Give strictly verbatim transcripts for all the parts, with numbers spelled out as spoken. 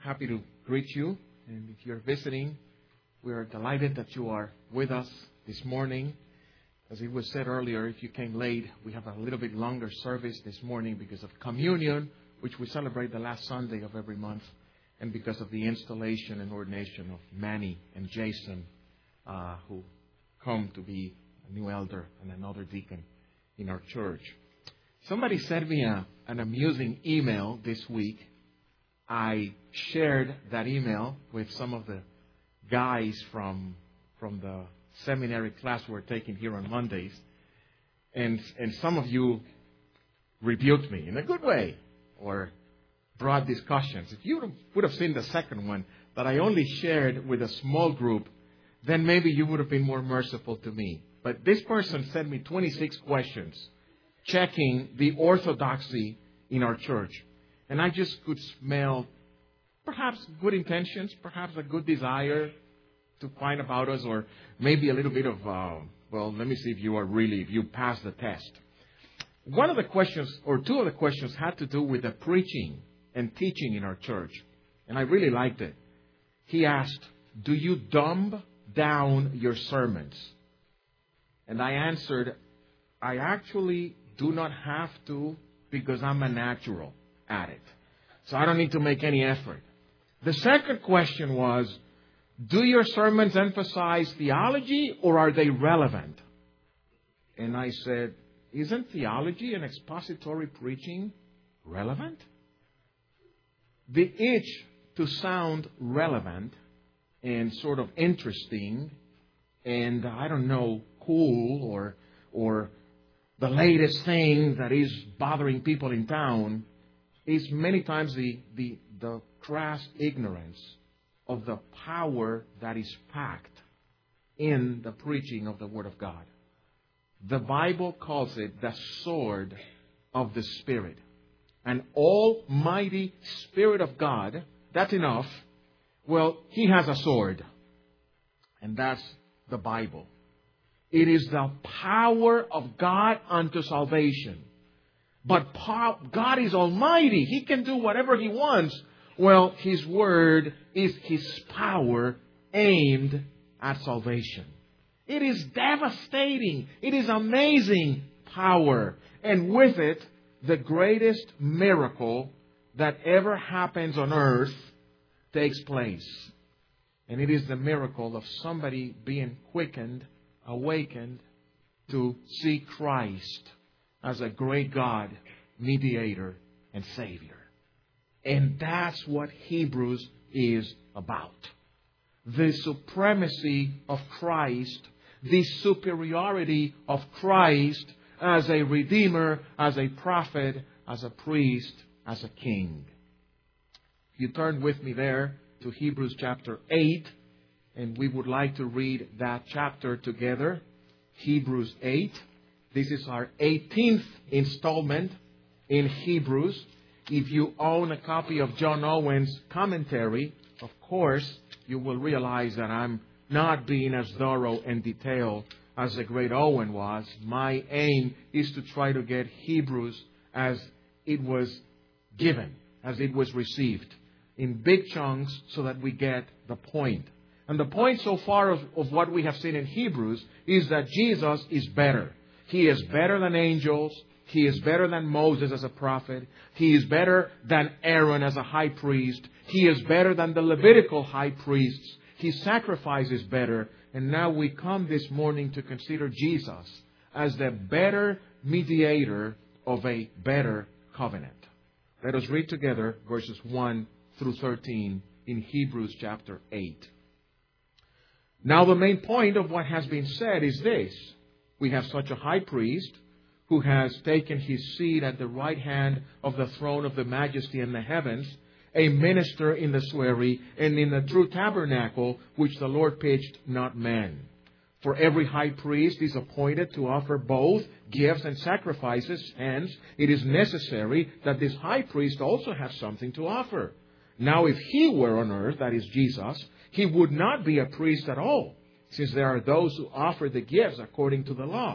happy to greet you. And if you're visiting, we are delighted that you are with us this morning. As it was said earlier, if you came late, we have a little bit longer service this morning because of communion, which we celebrate the last Sunday of every month, and because of the installation and ordination of Manny and Jason, uh, who come to be a new elder and another deacon in our church. Somebody sent me a, an amusing email this week. I shared that email with some of the guys from from the seminary class we're taking here on Mondays. And, and some of you rebuked me in a good way or brought discussions. If you would have seen the second one that I only shared with a small group, then maybe you would have been more merciful to me. But this person sent me twenty-six questions checking the orthodoxy in our church. And I just could smell perhaps good intentions, perhaps a good desire to find about us, or maybe a little bit of, uh, well, let me see if you are really, if you pass the test. One of the questions, or two of the questions, had to do with the preaching and teaching in our church. And I really liked it. He asked, do you dumb down your sermons? And I answered, I actually do not have to, because I'm a natural at it. So I don't need to make any effort. The second question was, do your sermons emphasize theology or are they relevant? And I said, isn't theology and expository preaching relevant? The itch to sound relevant and sort of interesting and, I don't know, cool or or the latest thing that is bothering people in town is many times the, the, the crass ignorance of the power that is packed in the preaching of the Word of God. The Bible calls it the sword of the Spirit. An almighty Spirit of God, that's enough. Well, He has a sword. And that's the Bible. It is the power of God unto salvation. But God is almighty. He can do whatever He wants. Well, His Word is His power aimed at salvation. It is devastating. It is amazing power. And with it, the greatest miracle that ever happens on earth takes place. And it is the miracle of somebody being quickened, awakened to see Christ as a great God, mediator, and Savior. And that's what Hebrews is about. The supremacy of Christ, the superiority of Christ as a Redeemer, as a prophet, as a priest, as a king. If you turn with me there to Hebrews chapter eight, and we would like to read that chapter together. Hebrews eight. This is our eighteenth installment in Hebrews. If you own a copy of John Owen's commentary, of course, you will realize that I'm not being as thorough and detailed as the great Owen was. My aim is to try to get Hebrews as it was given, as it was received, in big chunks so that we get the point. And the point so far of, of what we have seen in Hebrews is that Jesus is better. He is better than angels. He is better than Moses as a prophet. He is better than Aaron as a high priest. He is better than the Levitical high priests. His sacrifice is better. And now we come this morning to consider Jesus as the better mediator of a better covenant. Let us read together verses one through thirteen in Hebrews chapter eight. Now the main point of what has been said is this. We have such a high priest who has taken His seat at the right hand of the throne of the majesty in the heavens, a minister in the sanctuary and in the true tabernacle which the Lord pitched, not man. For every high priest is appointed to offer both gifts and sacrifices. Hence, it is necessary that this high priest also have something to offer. Now, if He were on earth, that is Jesus, He would not be a priest at all, since there are those who offer the gifts according to the law,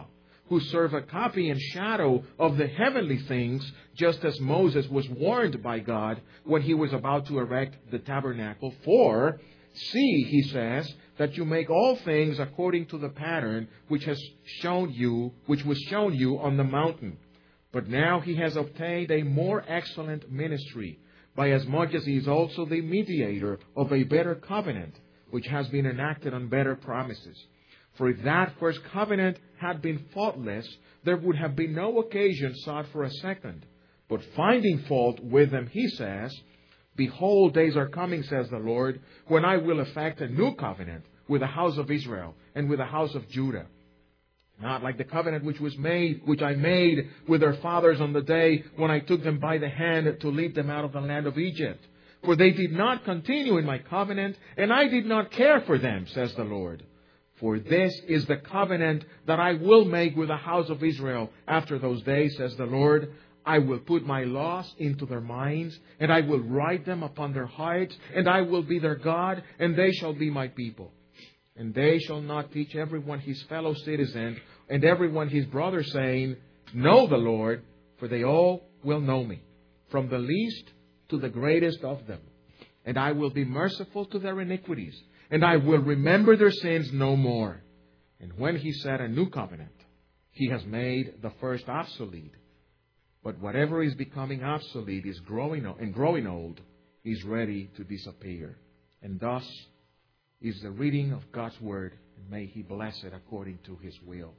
who serve a copy and shadow of the heavenly things, just as Moses was warned by God when he was about to erect the tabernacle. For, see, he says, that you make all things according to the pattern which has shown you, which was shown you on the mountain. But now he has obtained a more excellent ministry, by as much as he is also the mediator of a better covenant, which has been enacted on better promises. For if that first covenant had been faultless, there would have been no occasion sought for a second. But finding fault with them, he says, Behold, days are coming, says the Lord, when I will effect a new covenant with the house of Israel and with the house of Judah. Not like the covenant which was made, which I made with their fathers on the day when I took them by the hand to lead them out of the land of Egypt. For they did not continue in my covenant, and I did not care for them, says the Lord. For this is the covenant that I will make with the house of Israel after those days, says the Lord. I will put my laws into their minds, and I will write them upon their hearts, and I will be their God, and they shall be my people. And they shall not teach everyone his fellow citizen, and everyone his brother, saying, Know the Lord, for they all will know me, from the least to the greatest of them. And I will be merciful to their iniquities, and I will remember their sins no more. And when he said a new covenant, he has made the first obsolete. But whatever is becoming obsolete is growing and growing old is ready to disappear. And thus is the reading of God's Word, and may He bless it according to His will.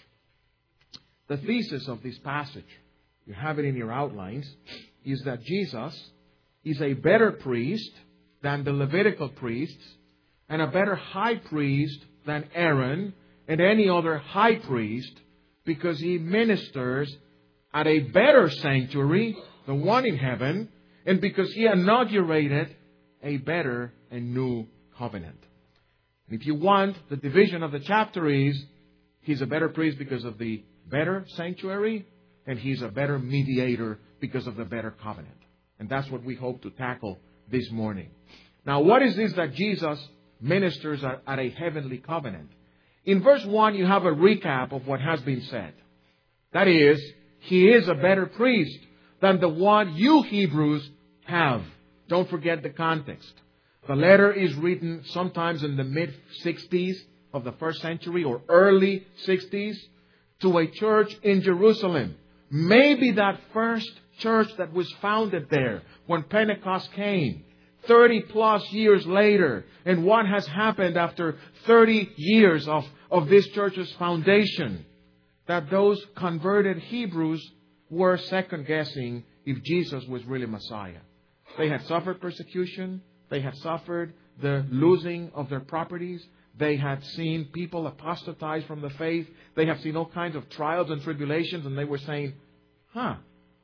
The thesis of this passage, you have it in your outlines, is that Jesus is a better priest than the Levitical priests, and a better high priest than Aaron and any other high priest, because He ministers at a better sanctuary, the one in heaven, and because He inaugurated a better and new covenant. And if you want, the division of the chapter is, He's a better priest because of the better sanctuary, and He's a better mediator because of the better covenant. And that's what we hope to tackle this morning. Now, what is this that Jesus ministers at, at a heavenly covenant? In verse one, you have a recap of what has been said. That is, He is a better priest than the one you Hebrews have. Don't forget the context. The letter is written sometimes in the mid-sixties of the first century or early sixties to a church in Jerusalem. Maybe that first church that was founded there when Pentecost came, thirty plus years later. And what has happened after thirty years of, of this church's foundation? That those converted Hebrews were second-guessing if Jesus was really Messiah. They had suffered persecution. They had suffered the losing of their properties. They had seen people apostatize from the faith. They have seen all kinds of trials and tribulations. And they were saying, huh,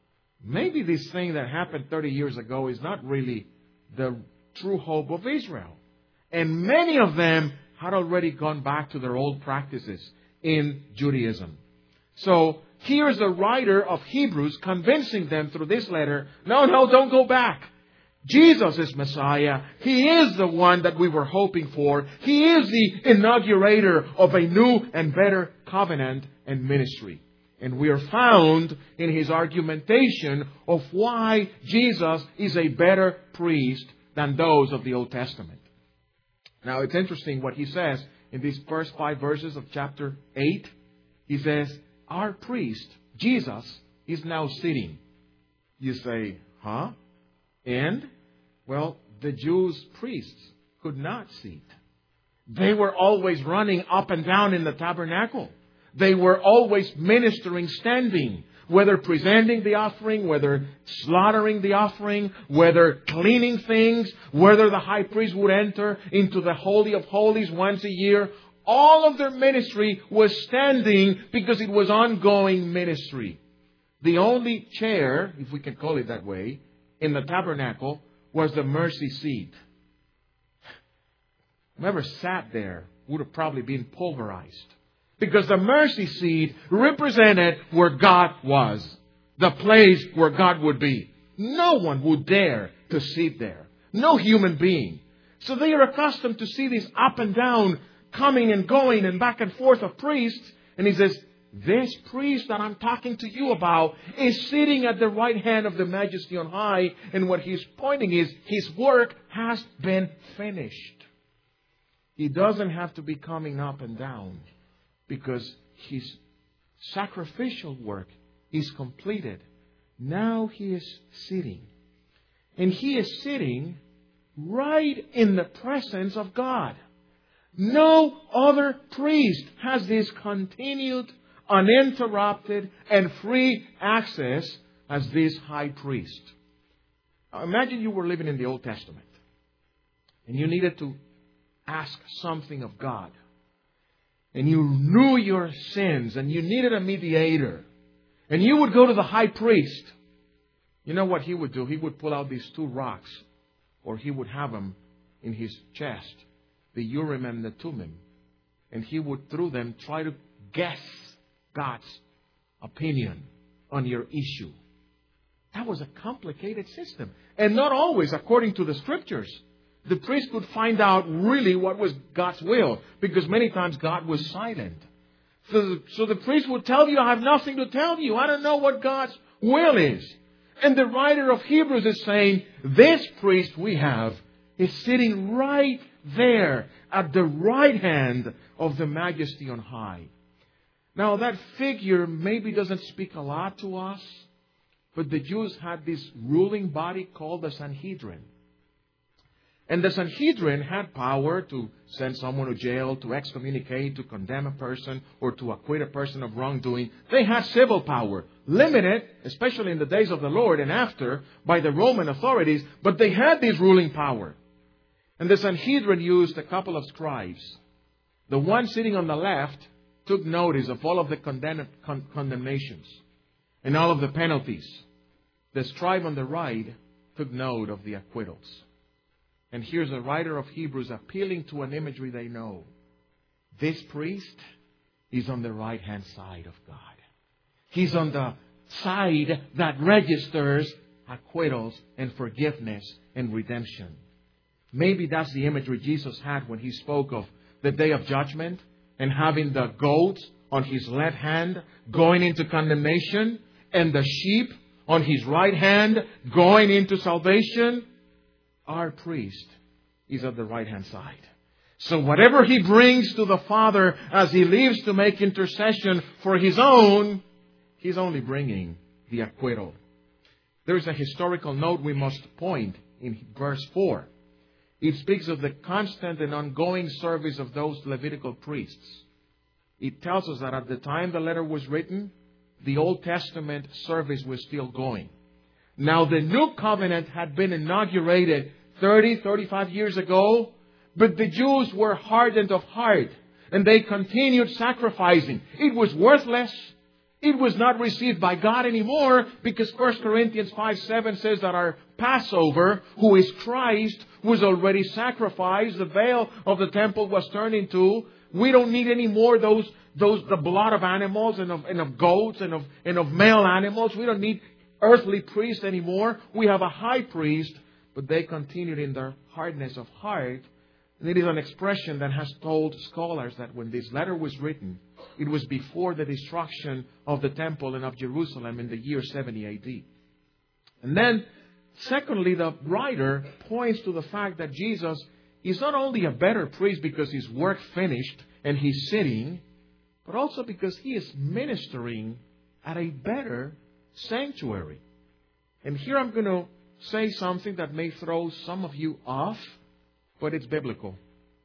maybe this thing that happened thirty years ago is not really the true hope of Israel. And many of them had already gone back to their old practices in Judaism. So here's the writer of Hebrews convincing them through this letter, no, no, don't go back. Jesus is Messiah. He is the one that we were hoping for. He is the inaugurator of a new and better covenant and ministry. And we are found in his argumentation of why Jesus is a better priest than those of the Old Testament. Now, it's interesting what he says in these first five verses of chapter eight. He says, our priest, Jesus, is now sitting. You say, huh? And, well, the Jews' priests could not sit. They were always running up and down in the tabernacle. They were always ministering standing, whether presenting the offering, whether slaughtering the offering, whether cleaning things, whether the high priest would enter into the Holy of Holies once a year. All of their ministry was standing because it was ongoing ministry. The only chair, if we can call it that way, in the tabernacle was the mercy seat. Whoever sat there would have probably been pulverized. Because the mercy seat represented where God was. The place where God would be. No one would dare to sit there. No human being. So they are accustomed to see this up and down, coming and going and back and forth of priests. And he says, this priest that I'm talking to you about is sitting at the right hand of the Majesty on high. And what he's pointing is his work has been finished. He doesn't have to be coming up and down because his sacrificial work is completed. Now he is sitting. And he is sitting right in the presence of God. No other priest has this continued, uninterrupted, and free access as this high priest. Now imagine you were living in the Old Testament and you needed to ask something of God. And you knew your sins and you needed a mediator. And you would go to the high priest. You know what he would do? He would pull out these two rocks, or he would have them in his chest, the Urim and the Thummim. And he would, through them, try to guess God's opinion on your issue. That was a complicated system. And not always according to the Scriptures. The priest could find out really what was God's will, because many times God was silent. So, so the priest would tell you, I have nothing to tell you. I don't know what God's will is. And the writer of Hebrews is saying, this priest we have is sitting right there at the right hand of the Majesty on high. Now that figure maybe doesn't speak a lot to us, but the Jews had this ruling body called the Sanhedrin. And the Sanhedrin had power to send someone to jail, to excommunicate, to condemn a person, or to acquit a person of wrongdoing. They had civil power, limited, especially in the days of the Lord and after, by the Roman authorities, but they had this ruling power. And the Sanhedrin used a couple of scribes. The one sitting on the left took notice of all of the condemn- con- condemnations and all of the penalties. The scribe on the right took note of the acquittals. And here's a writer of Hebrews appealing to an imagery they know. This priest is on the right-hand side of God. He's on the side that registers acquittals and forgiveness and redemption. Maybe that's the imagery Jesus had when He spoke of the day of judgment and having the goats on His left hand going into condemnation and the sheep on His right hand going into salvation. Our priest is at the right-hand side. So whatever He brings to the Father as He leaves to make intercession for His own, He's only bringing the acquittal. There is a historical note we must point in verse four. It speaks of the constant and ongoing service of those Levitical priests. It tells us that at the time the letter was written, the Old Testament service was still going. Now, the New Covenant had been inaugurated thirty, thirty-five years ago, but the Jews were hardened of heart, and they continued sacrificing. It was worthless. It was not received by God anymore, because First Corinthians five seven says that our Passover, who is Christ, was already sacrificed. The veil of the temple was turned into. We don't need any more those, those the blood of animals and of, and of goats and of, and of male animals. We don't need earthly priest anymore. We have a high priest, but they continued in their hardness of heart. And it is an expression that has told scholars that when this letter was written, it was before the destruction of the temple and of Jerusalem in the year seventy A D. And then, secondly, the writer points to the fact that Jesus is not only a better priest because His work finished and He's sitting, but also because He is ministering at a better sanctuary. And here I'm going to say something that may throw some of you off, but it's biblical.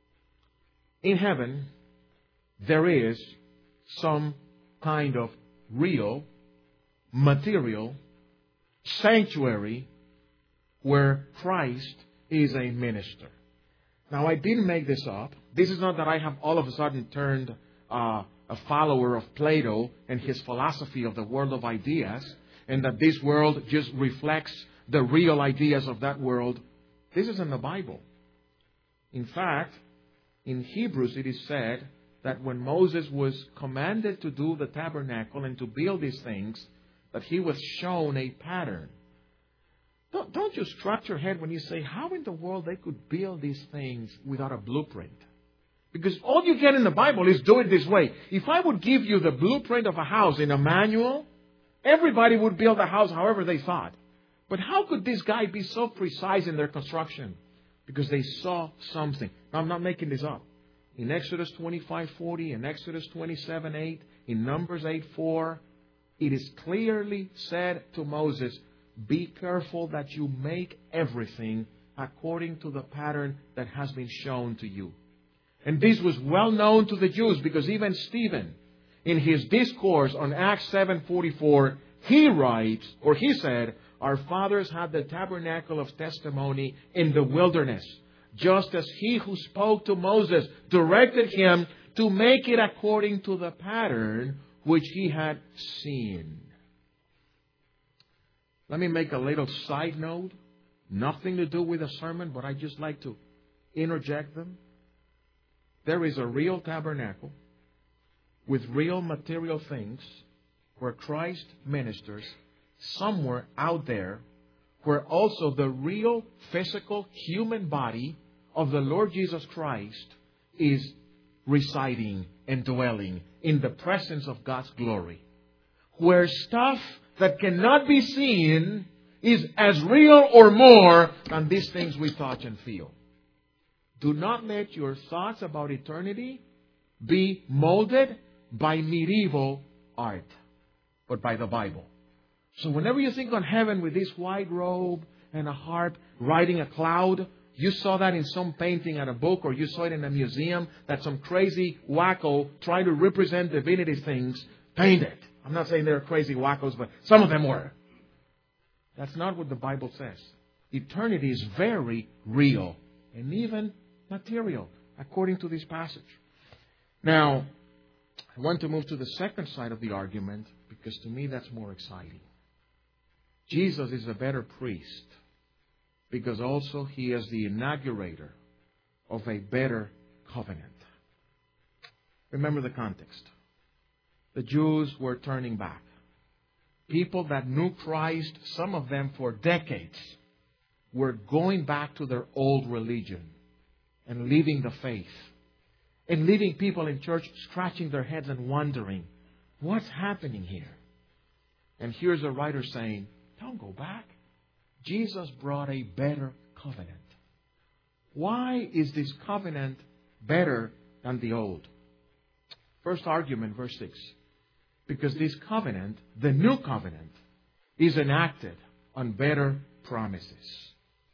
In heaven, there is some kind of real, material sanctuary where Christ is a minister. Now, I didn't make this up. This is not that I have all of a sudden turned uh, a follower of Plato and his philosophy of the world of ideas, and that this world just reflects the real ideas of that world. This is in the Bible. In fact, in Hebrews it is said that when Moses was commanded to do the tabernacle and to build these things, that he was shown a pattern. Don't, don't you scratch your head when you say, how in the world they could build these things without a blueprint? Because all you get in the Bible is do it this way. If I would give you the blueprint of a house in a manual, everybody would build a house however they thought. But how could this guy be so precise in their construction? Because they saw something. Now, I'm not making this up. In Exodus twenty-five forty, in Exodus twenty-seven eight, in Numbers eight four, it is clearly said to Moses, be careful that you make everything according to the pattern that has been shown to you. And this was well known to the Jews because even Stephen, in his discourse on Acts seven forty-four, he writes, or he said, our fathers had the tabernacle of testimony in the wilderness, just as he who spoke to Moses directed him to make it according to the pattern which he had seen. Let me make a little side note. Nothing to do with a sermon, but I just like to interject them. There is a real tabernacle with real material things where Christ ministers somewhere out there, where also the real physical human body of the Lord Jesus Christ is residing and dwelling in the presence of God's glory. Where stuff that cannot be seen is as real or more than these things we touch and feel. Do not let your thoughts about eternity be molded by medieval art, but by the Bible. So whenever you think on heaven with this white robe and a harp riding a cloud, you saw that in some painting at a book, or you saw it in a museum that some crazy wacko trying to represent divinity things painted. I'm not saying they're crazy wackos, but some of them were. That's not what the Bible says. Eternity is very real and even material, according to this passage. Now, I want to move to the second side of the argument, because to me that's more exciting. Jesus is a better priest because also He is the inaugurator of a better covenant. Remember the context. The Jews were turning back. People that knew Christ, some of them for decades, were going back to their old religion and leaving the faith. And leaving people in church scratching their heads and wondering, what's happening here? And here's a writer saying, don't go back. Jesus brought a better covenant. Why is this covenant better than the old? First argument, verse six. Because this covenant, the new covenant, is enacted on better promises.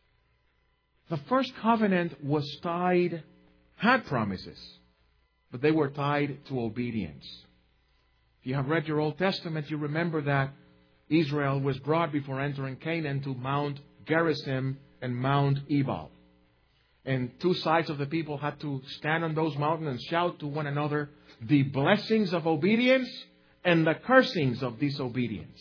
The first covenant was tied, had promises, but they were tied to obedience. If you have read your Old Testament, you remember that Israel was brought before entering Canaan to Mount Gerizim and Mount Ebal. And two sides of the people had to stand on those mountains and shout to one another the blessings of obedience and the cursings of disobedience.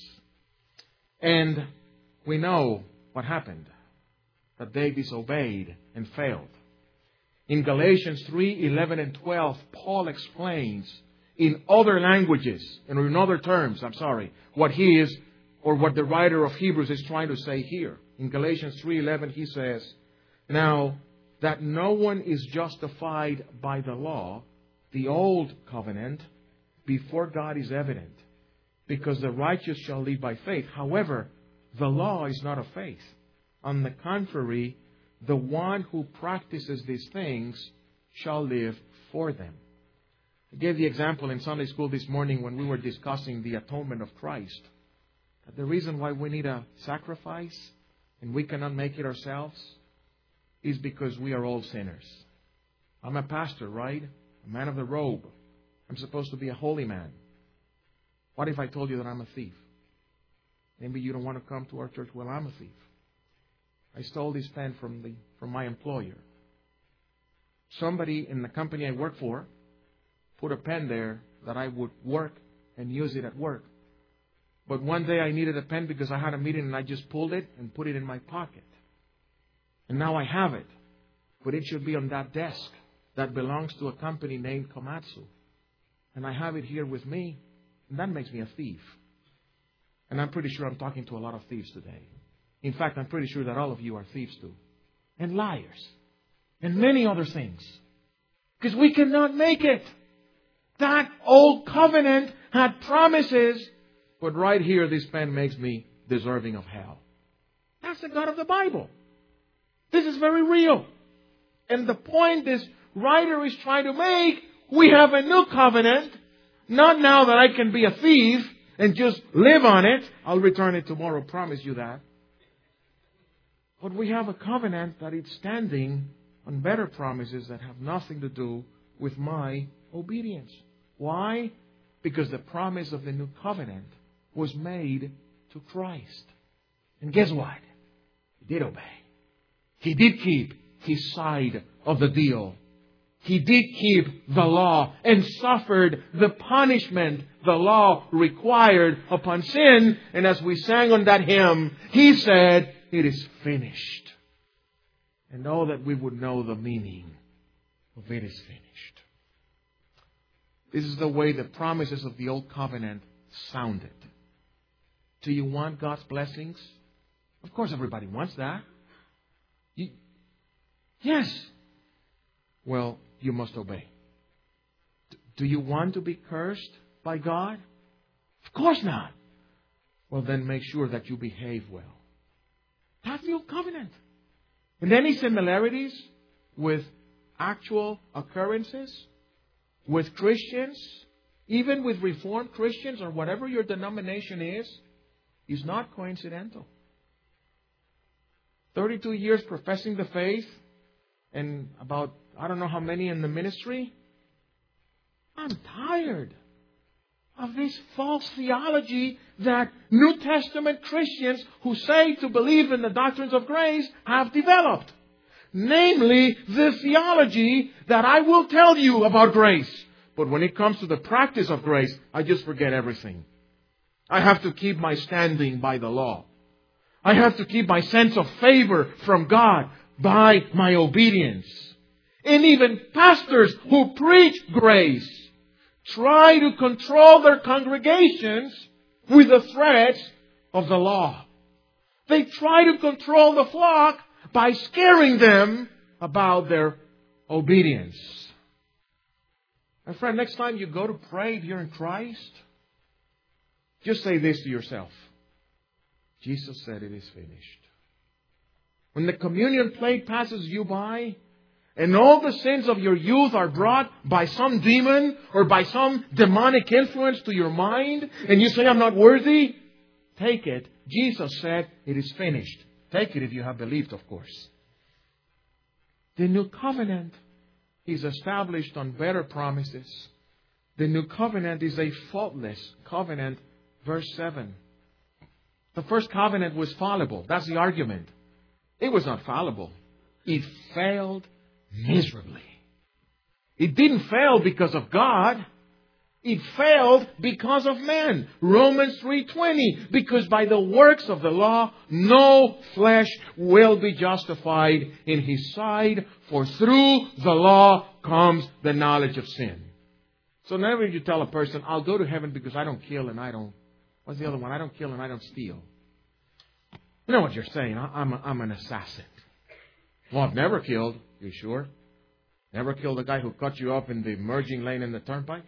And we know what happened, that they disobeyed and failed. In Galatians three, eleven and twelve, Paul explains in other languages, and in other terms, I'm sorry, what he is, or what the writer of Hebrews is trying to say here. In Galatians three eleven, he says, now that no one is justified by the law, the old covenant, before God is evident, because the righteous shall live by faith. However, the law is not of faith. On the contrary, the one who practices these things shall live for them. I gave the example in Sunday school this morning when we were discussing the atonement of Christ. That the reason why we need a sacrifice and we cannot make it ourselves is because we are all sinners. I'm a pastor, right? A man of the robe. I'm supposed to be a holy man. What if I told you that I'm a thief? Maybe you don't want to come to our church. Well, I'm a thief. I stole this pen from the from my employer. Somebody in the company I work for put a pen there that I would work and use it at work. But one day I needed a pen because I had a meeting and I just pulled it and put it in my pocket. And now I have it. But it should be on that desk that belongs to a company named Komatsu. And I have it here with me. And that makes me a thief. And I'm pretty sure I'm talking to a lot of thieves today. In fact, I'm pretty sure that all of you are thieves too. And liars. And many other things. Because we cannot make it. That old covenant had promises, but right here this pen makes me deserving of hell. That's the God of the Bible. This is very real. And the point this writer is trying to make, we have a new covenant. Not now that I can be a thief and just live on it. I'll return it tomorrow, promise you that. But we have a covenant that is standing on better promises that have nothing to do with my obedience. Why? Because the promise of the new covenant was made to Christ. And guess what? He did obey. He did keep His side of the deal. He did keep the law and suffered the punishment the law required upon sin. And as we sang on that hymn, He said, it is finished. And oh, that we would know the meaning of it is finished. This is the way the promises of the Old Covenant sounded. Do you want God's blessings? Of course everybody wants that. You, yes. Well, you must obey. Do you want to be cursed by God? Of course not. Well, then make sure that you behave well. That's the Old Covenant. And any similarities with actual occurrences, with Christians, even with Reformed Christians or whatever your denomination is, is not coincidental. thirty-two years professing the faith and about, I don't know how many in the ministry. I'm tired of this false theology that New Testament Christians who say to believe in the doctrines of grace have developed. Namely, the theology that I will tell you about grace. But when it comes to the practice of grace, I just forget everything. I have to keep my standing by the law. I have to keep my sense of favor from God by my obedience. And even pastors who preach grace try to control their congregations with the threats of the law. They try to control the flock by scaring them about their obedience. My friend, next time you go to pray if you're in Christ, just say this to yourself. Jesus said it is finished. When the communion plate passes you by, and all the sins of your youth are brought by some demon or by some demonic influence to your mind, and you say, I'm not worthy, take it. Jesus said it is finished. Take it if you have believed, of course. The new covenant is established on better promises. The new covenant is a faultless covenant. Verse seven. The first covenant was fallible. That's the argument. It was not fallible. It failed miserably. It didn't fail because of God. It failed because of man. Romans three twenty. Because by the works of the law, no flesh will be justified in his sight. For through the law comes the knowledge of sin. So whenever you tell a person, I'll go to heaven because I don't kill and I don't... What's the other one? I don't kill and I don't steal. You know what you're saying. I'm, a, I'm an assassin. Well, I've never killed. You sure? Never killed the guy who cut you up in the merging lane in the turnpike?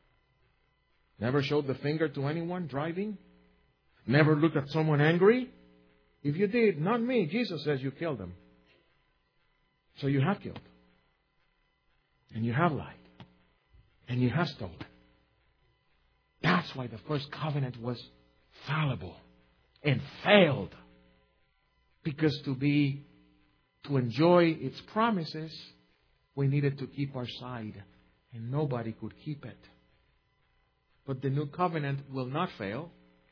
Never showed the finger to anyone driving? Never looked at someone angry? If you did, not me. Jesus says you killed them. So you have killed. And you have lied. And you have stolen. That's why the first covenant was fallible and failed. Because to be, to enjoy its promises, we needed to keep our side. And nobody could keep it. But the new covenant will not fail,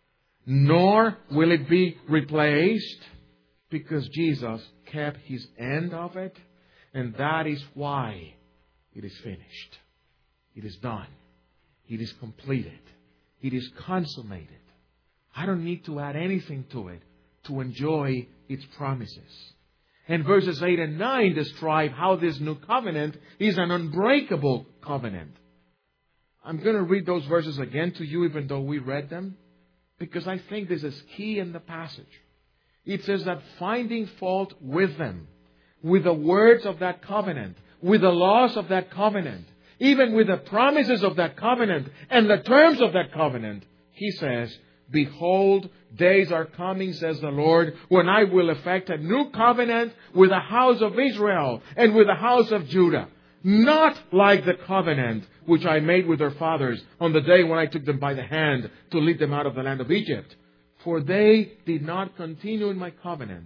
nor will it be replaced, because Jesus kept His end of it, and that is why it is finished. It is done. It is completed. It is consummated. I don't need to add anything to it to enjoy its promises. And verses eight and nine describe how this new covenant is an unbreakable covenant. I'm going to read those verses again to you, even though we read them, because I think this is key in the passage. It says that finding fault with them, with the words of that covenant, with the laws of that covenant, even with the promises of that covenant and the terms of that covenant, He says, behold, days are coming, says the Lord, when I will effect a new covenant with the house of Israel and with the house of Judah. Not like the covenant which I made with their fathers on the day when I took them by the hand to lead them out of the land of Egypt. For they did not continue in my covenant.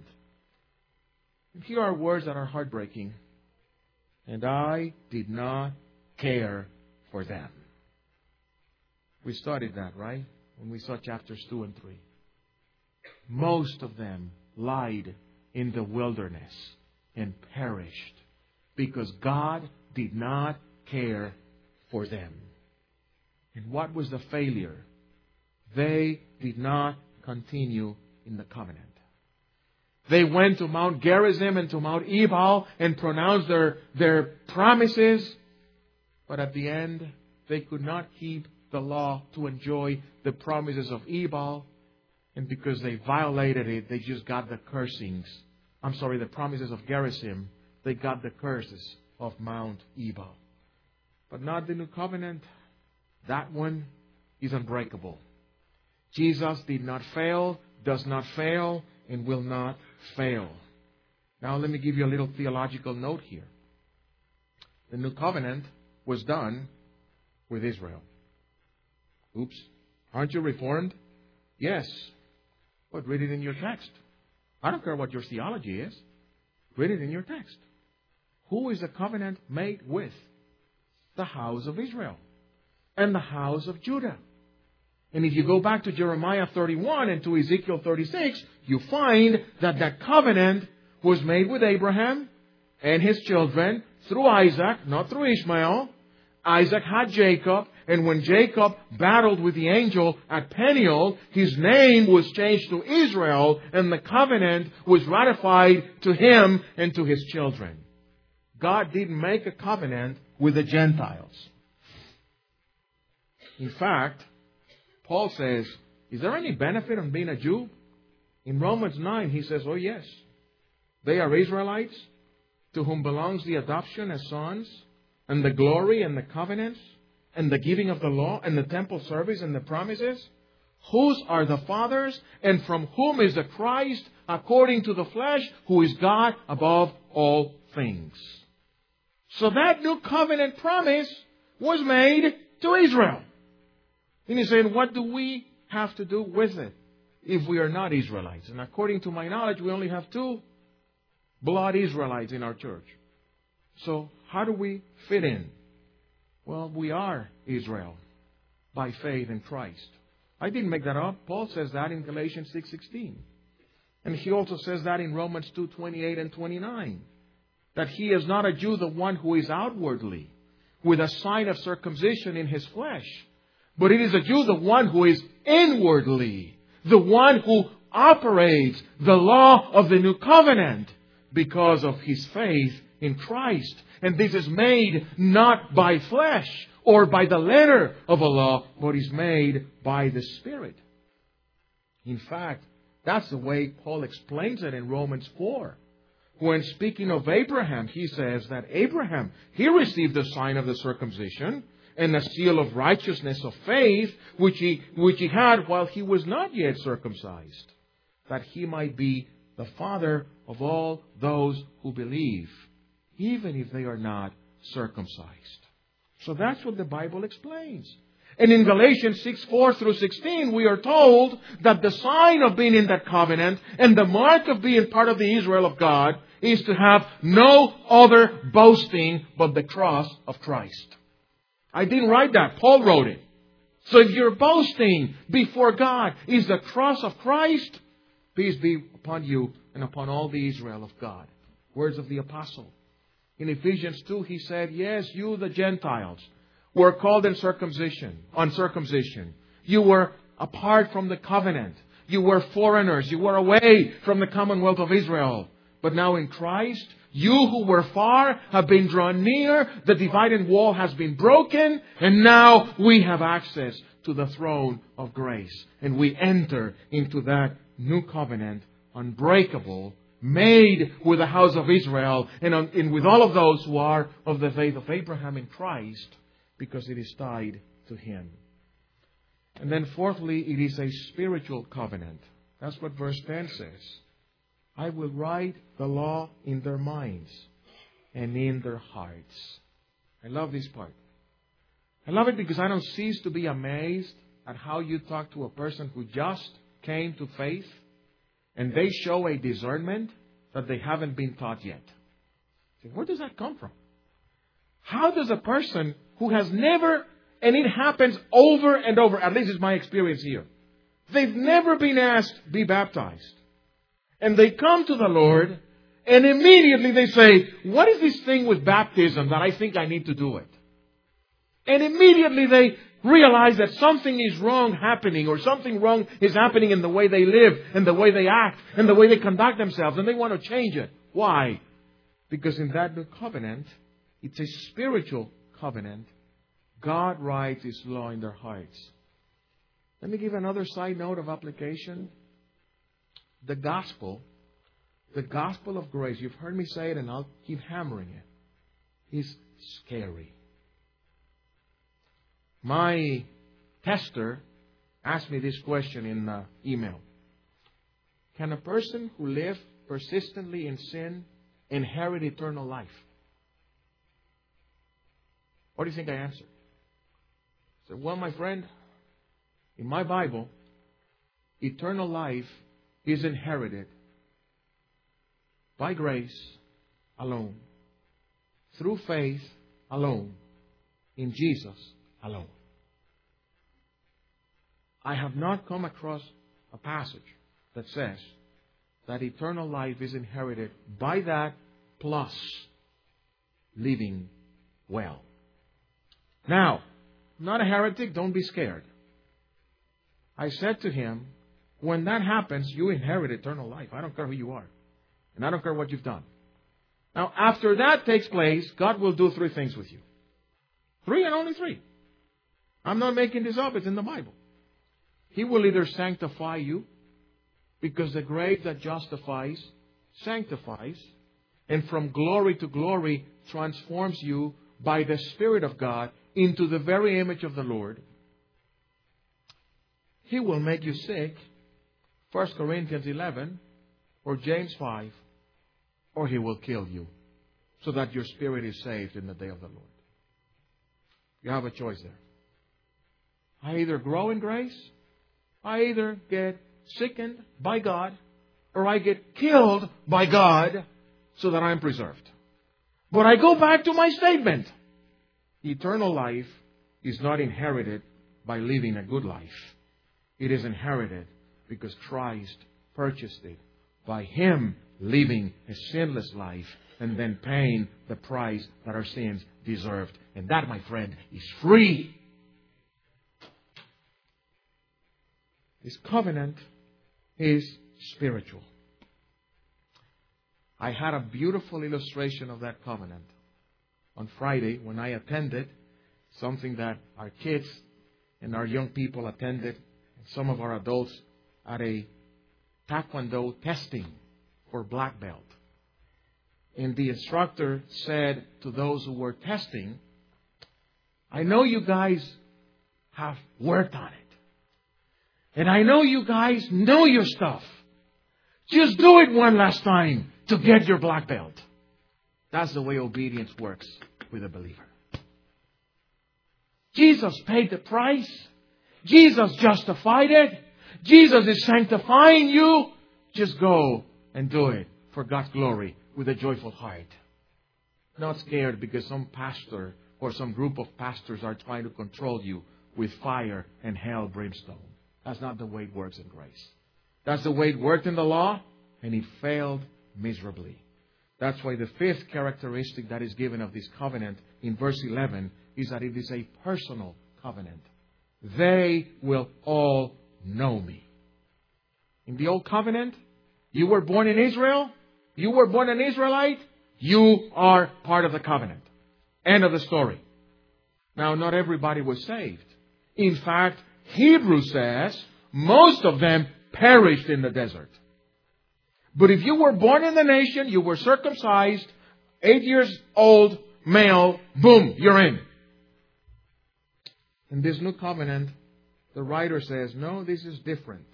And here are words that are heartbreaking. And I did not care for them. We studied that, right? When we saw chapters two and three. Most of them lied in the wilderness and perished because God did not care for them. And what was the failure? They did not continue in the covenant. They went to Mount Gerizim and to Mount Ebal and pronounced their, their promises. But at the end, they could not keep the law to enjoy the promises of Ebal. And because they violated it, they just got the cursings. I'm sorry, the promises of Gerizim. They got the curses of Mount Ebal. But not the new covenant. That one is unbreakable. Jesus did not fail, does not fail, and will not fail. Now let me give you a little theological note here. The new covenant was done with Israel. Oops. Aren't you reformed? Yes. But read it in your text. I don't care what your theology is. Read it in your text. Who is the covenant made with? The house of Israel and the house of Judah. And if you go back to Jeremiah thirty-one and to Ezekiel thirty-six, you find that that covenant was made with Abraham and his children through Isaac, not through Ishmael. Isaac had Jacob, and when Jacob battled with the angel at Peniel, his name was changed to Israel, and the covenant was ratified to him and to his children. God didn't make a covenant with the Gentiles. In fact, Paul says, is there any benefit on being a Jew? In Romans nine, he says, oh yes. They are Israelites to whom belongs the adoption as sons, and the glory and the covenants, and the giving of the law, and the temple service and the promises. Whose are the fathers, and from whom is the Christ, according to the flesh, who is God above all things. So that new covenant promise was made to Israel. And he's saying, what do we have to do with it if we are not Israelites? And according to my knowledge, we only have two blood Israelites in our church. So how do we fit in? Well, we are Israel by faith in Christ. I didn't make that up. Paul says that in Galatians six sixteen. And he also says that in Romans two twenty-eight and twenty-nine. That he is not a Jew, the one who is outwardly, with a sign of circumcision in his flesh. But it is a Jew, the one who is inwardly, the one who operates the law of the new covenant because of his faith in Christ. And this is made not by flesh or by the letter of a law, but is made by the Spirit. In fact, that's the way Paul explains it in Romans four. When speaking of Abraham, he says that Abraham, he received the sign of the circumcision and the seal of righteousness of faith, which he, which he had while he was not yet circumcised, that he might be the father of all those who believe, even if they are not circumcised. So that's what the Bible explains. And in Galatians six, four through sixteen, we are told that the sign of being in that covenant and the mark of being part of the Israel of God is to have no other boasting but the cross of Christ. I didn't write that. Paul wrote it. So if your boasting before God is the cross of Christ, peace be upon you and upon all the Israel of God. Words of the apostle. In Ephesians two, he said, yes, you the Gentiles were called in circumcision, uncircumcision. You were apart from the covenant. You were foreigners. You were away from the commonwealth of Israel. But now in Christ, you who were far have been drawn near. The dividing wall has been broken. And now we have access to the throne of grace. And we enter into that new covenant, unbreakable made with the house of Israel and, on, and with all of those who are of the faith of Abraham in Christ, because it is tied to Him. And then fourthly, it is a spiritual covenant. That's what verse ten says. I will write the law in their minds and in their hearts. I love this part. I love it because I don't cease to be amazed at how you talk to a person who just came to faith and they show a discernment that they haven't been taught yet. Where does that come from? How does a person who has never, and it happens over and over, at least it's my experience here, they've never been asked, be baptized. And they come to the Lord, and immediately they say, what is this thing with baptism that I think I need to do it? And immediately they realize that something is wrong happening, or something wrong is happening in the way they live, and the way they act, and the way they conduct themselves, and they want to change it. Why? Because in that new covenant, it's a spiritual covenant. God writes His law in their hearts. Let me give another side note of application. The gospel, the gospel of grace, you've heard me say it and I'll keep hammering it, is scary. My tester asked me this question in uh, email. Can a person who lives persistently in sin inherit eternal life? What do you think I answered? I said, well, my friend, in my Bible, eternal life is inherited by grace alone, through faith alone, in Jesus alone. I have not come across a passage that says that eternal life is inherited by that plus living well. Now, I'm not a heretic, don't be scared. I said to him, when that happens, you inherit eternal life. I don't care who you are. And I don't care what you've done. Now, after that takes place, God will do three things with you. Three and only three. I'm not making this up. It's in the Bible. He will either sanctify you, because the grace that justifies, sanctifies, and from glory to glory transforms you by the Spirit of God into the very image of the Lord. He will make you sick, First Corinthians eleven, or James five, or He will kill you, so that your spirit is saved in the day of the Lord. You have a choice there. I either grow in grace, I either get sickened by God, or I get killed by God so that I'm preserved. But I go back to my statement. Eternal life is not inherited by living a good life. It is inherited because Christ purchased it by Him living a sinless life and then paying the price that our sins deserved. And that, my friend, is free. This covenant is spiritual. I had a beautiful illustration of that covenant on Friday when I attended something that our kids and our young people attended, and some of our adults, at a Taekwondo testing for black belt. And the instructor said to those who were testing, I know you guys have worked on it. And I know you guys know your stuff. Just do it one last time to get your black belt. That's the way obedience works with a believer. Jesus paid the price. Jesus justified it. Jesus is sanctifying you. Just go and do it for God's glory with a joyful heart. Not scared because some pastor or some group of pastors are trying to control you with fire and hell brimstone. That's not the way it works in grace. That's the way it worked in the law, and it failed miserably. That's why the fifth characteristic that is given of this covenant in verse eleven is that it is a personal covenant. They will all know me. In the old covenant, you were born in Israel, you were born an Israelite, you are part of the covenant. End of the story. Now, not everybody was saved. In fact, Hebrews says most of them perished in the desert. But if you were born in the nation, you were circumcised, eight years old, male, boom, you're in. In this new covenant, the writer says, no, this is different.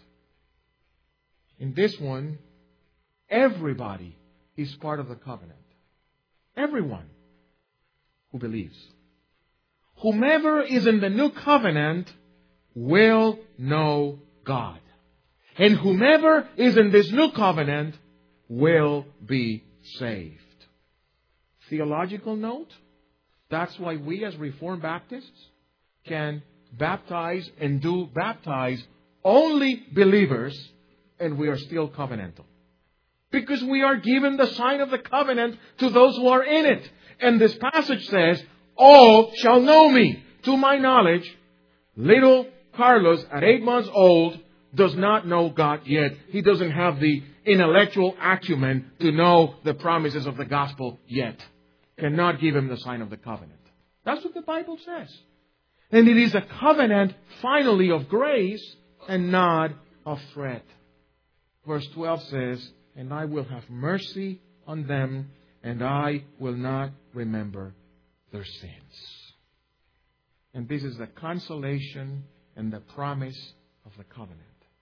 In this one, everybody is part of the covenant. Everyone who believes. Whomever is in the new covenant will know God. And whomever is in this new covenant will be saved. Theological note, that's why we as Reformed Baptists can baptize and do baptize only believers, and we are still covenantal. Because we are given the sign of the covenant to those who are in it. And this passage says, all shall know me. To my knowledge, little Carlos at eight months old does not know God yet. He doesn't have the intellectual acumen to know the promises of the gospel yet. Cannot give him the sign of the covenant. That's what the Bible says. And it is a covenant, finally, of grace and not of threat. Verse twelve says, and I will have mercy on them, and I will not remember their sins. And this is the consolation and the promise of the covenant.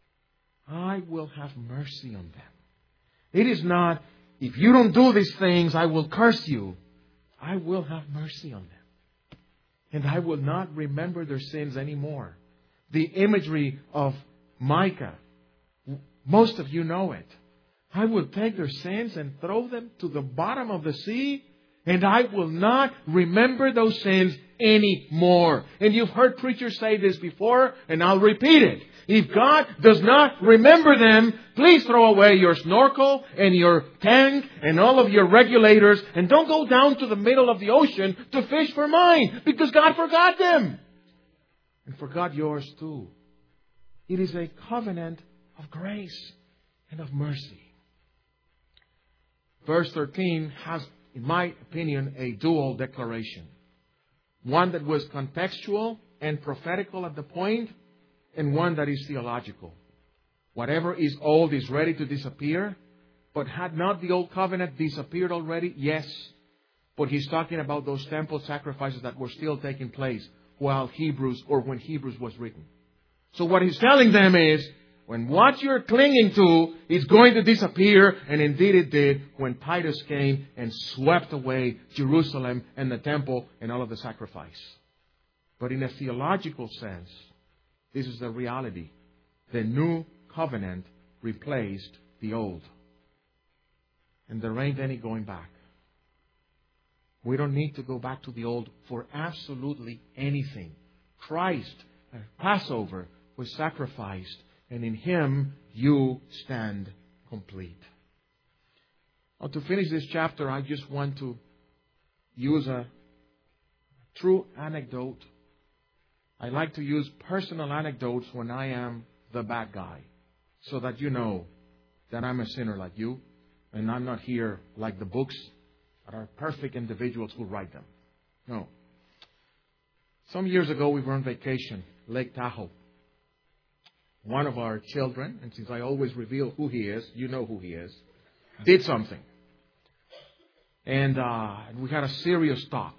I will have mercy on them. It is not, if you don't do these things, I will curse you. I will have mercy on them. And I will not remember their sins anymore. The imagery of Micah, most of you know it. I will take their sins and throw them to the bottom of the sea, and I will not remember those sins anymore. And you've heard preachers say this before, and I'll repeat it. If God does not remember them, please throw away your snorkel and your tank and all of your regulators, and don't go down to the middle of the ocean to fish for mine, because God forgot them. And forgot yours too. It is a covenant of grace and of mercy. Verse thirteen has, in my opinion, a dual declaration. One that was contextual and prophetical at the point, and one that is theological. Whatever is old is ready to disappear. But had not the old covenant disappeared already? Yes. But he's talking about those temple sacrifices that were still taking place while Hebrews, or when Hebrews was written. So what he's telling them is, when what you're clinging to is going to disappear, and indeed it did when Titus came and swept away Jerusalem and the temple and all of the sacrifice. But in a theological sense, this is the reality. The new covenant replaced the old. And there ain't any going back. We don't need to go back to the old for absolutely anything. Christ, at Passover, was sacrificed, and in Him you stand complete. Now, to finish this chapter, I just want to use a true anecdote. I like to use personal anecdotes when I am the bad guy, so that you know that I'm a sinner like you, and I'm not here like the books that are perfect individuals who write them. No. Some years ago, we were on vacation, Lake Tahoe. One of our children, and since I always reveal who he is, you know who he is, did something. And uh, we had a serious talk.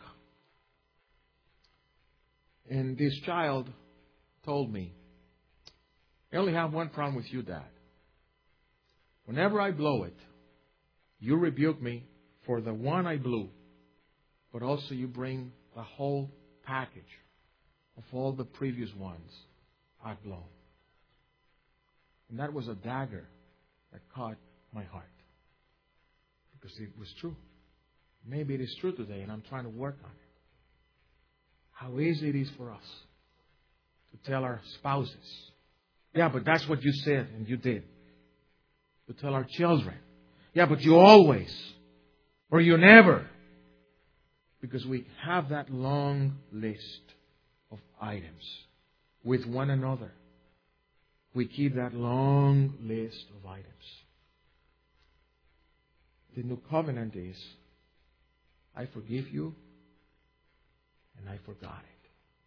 And this child told me, I only have one problem with you, Dad. Whenever I blow it, you rebuke me for the one I blew, but also you bring the whole package of all the previous ones I've blown. And that was a dagger that caught my heart. Because it was true. Maybe it is true today, and I'm trying to work on it. How easy it is for us to tell our spouses, yeah, but that's what you said and you did. To tell our children, yeah, but you always, or you never. Because we have that long list of items with one another. We keep that long list of items. The new covenant is, I forgive you, and I forgot it.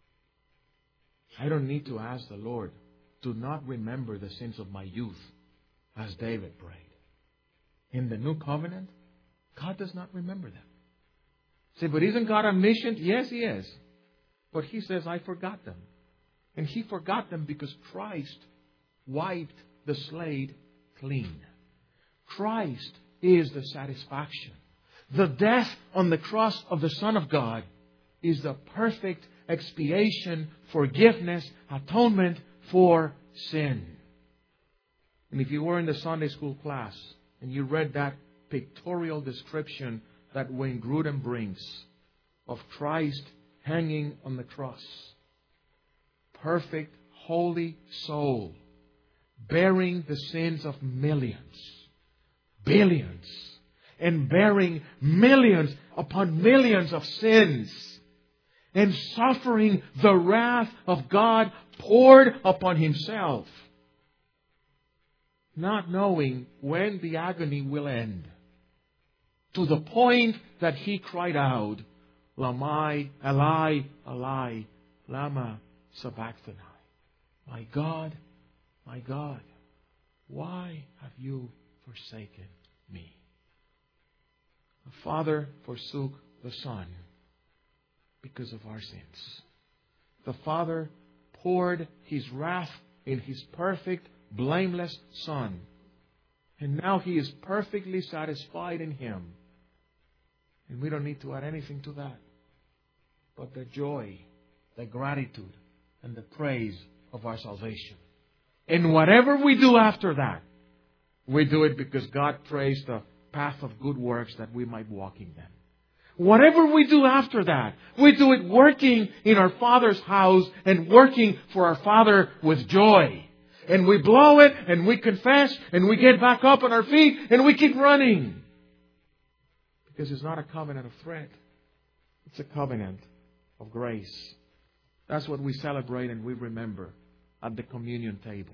I don't need to ask the Lord, do not remember the sins of my youth, as David prayed. in the new covenant, God does not remember them. Say, but isn't God omniscient? Yes, He is. But He says, I forgot them. And He forgot them because Christ wiped the slate clean. Christ is the satisfaction. The death on the cross of the Son of God is the perfect expiation, forgiveness, atonement for sin. And if you were in the Sunday school class and you read that pictorial description that Wayne Grudem brings of Christ hanging on the cross, perfect, holy soul, bearing the sins of millions, billions, and bearing millions upon millions of sins, and suffering the wrath of God poured upon Himself, not knowing when the agony will end, to the point that He cried out, Lamai, Elai, Elai, Lama Sabachthani. My God, my God, why have you forsaken me? The Father forsook the Son because of our sins. The Father poured His wrath in His perfect, blameless Son. And now He is perfectly satisfied in Him. And we don't need to add anything to that. But the joy, the gratitude, and the praise of our salvation. And whatever we do after that, we do it because God prays the path of good works that we might walk in them. Whatever we do after that, we do it working in our Father's house and working for our Father with joy. And we blow it and we confess and we get back up on our feet and we keep running. Because it's not a covenant of threat. It's a covenant of grace. That's what we celebrate and we remember at the communion table.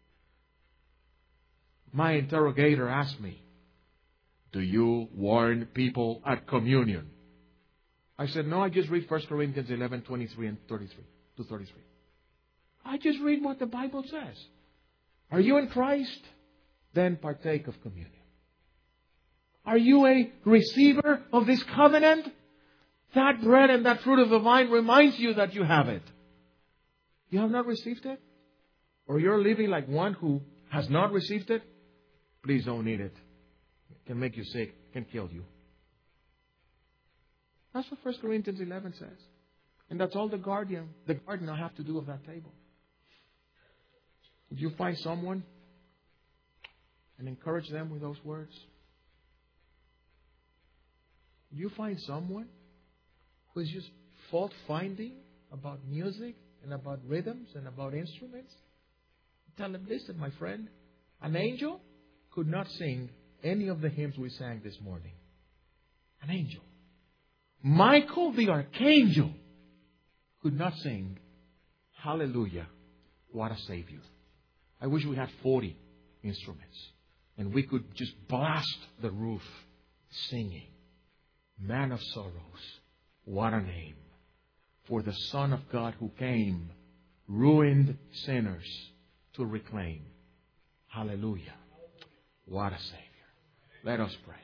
My interrogator asked me, do you warn people at communion? I said, no, I just read First Corinthians eleven, twenty-three and thirty-three to thirty-three. I just read what the Bible says. Are you in Christ? Then partake of communion. Are you a receiver of this covenant? That bread and that fruit of the vine reminds you that you have it. You have not received it? Or you're living like one who has not received it? Please don't eat it. It can make you sick. It can kill you. That's what First Corinthians eleven says. And that's all the guardian, the gardener have to do of that table. Would you find someone and encourage them with those words? Would you find someone who is just fault-finding about music and about rhythms and about instruments? Tell them, listen, my friend, an angel could not sing any of the hymns we sang this morning. An angel. Michael the archangel could not sing, Hallelujah, what a Savior. I wish we had forty instruments and we could just blast the roof singing, Man of sorrows, what a name. For the Son of God who came, ruined sinners to reclaim. Hallelujah. What a Savior. Let us pray.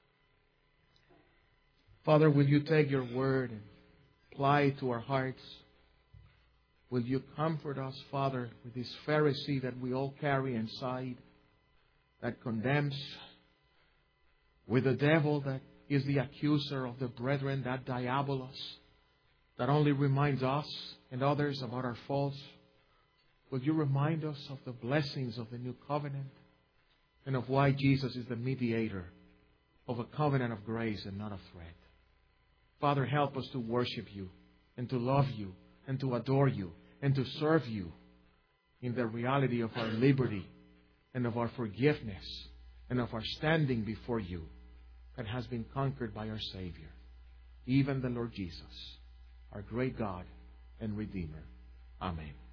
Father, will you take your word and apply it to our hearts? Will you comfort us, Father, with this Pharisee that we all carry inside, that condemns, with the devil that is the accuser of the brethren, that diabolos, that only reminds us and others about our faults. Will you remind us of the blessings of the new covenant and of why Jesus is the mediator of a covenant of grace and not of threat? Father, help us to worship you and to love you and to adore you and to serve you in the reality of our liberty and of our forgiveness and of our standing before you that has been conquered by our Savior, even the Lord Jesus, our great God and Redeemer. Amen.